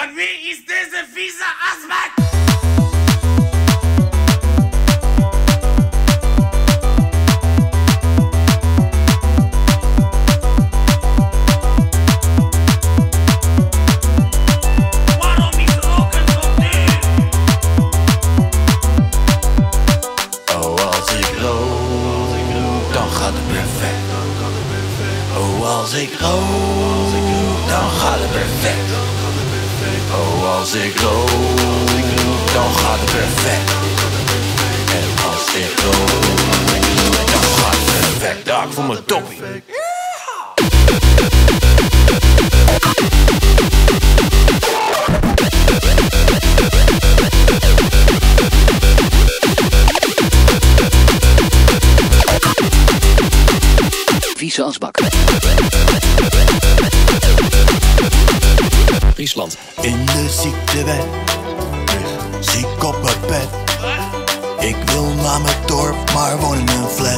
Van wie is deze vieze asbak? Waarom is roken zo duur? Oh, als ik rook, dan gaat het perfect. Oh, als ik rook, dan gaat het perfect. Oh, als ik rook, dan gaat het perfect. En als ik rook, dan gaat het perfect. Dank voor mijn toppie. Vieze asbak. Friesland. In de ziektewet, lig ziek op mijn bed. Ik wil naar mijn dorp, maar woon in een flat.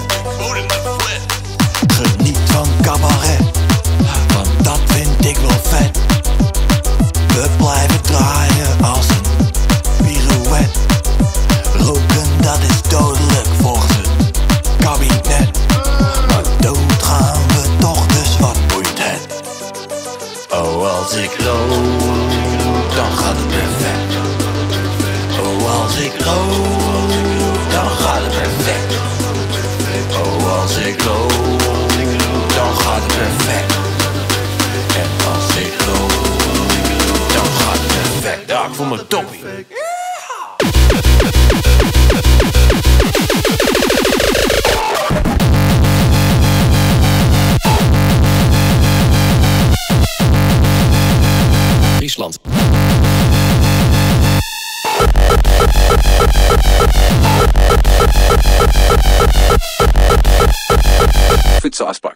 Geniet van cabaret, want dat vind ik wel vet. We blijven draaien als een pirouette. Roken, dat is dodelijk volgens het kabinet. Maar dood gaan we toch, dus wat boeit het? Oh, als ik rook, dan gaat het perfect. Oh, als ik rook, dan gaat het perfect. Oh, als ik rook, dan gaat het perfect. En als ik rook, dan gaat het perfect. Dank voor mijn toppie. Friesland. Vieze asbak.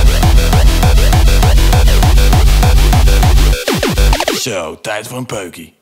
Zo, tijd voor een peukie.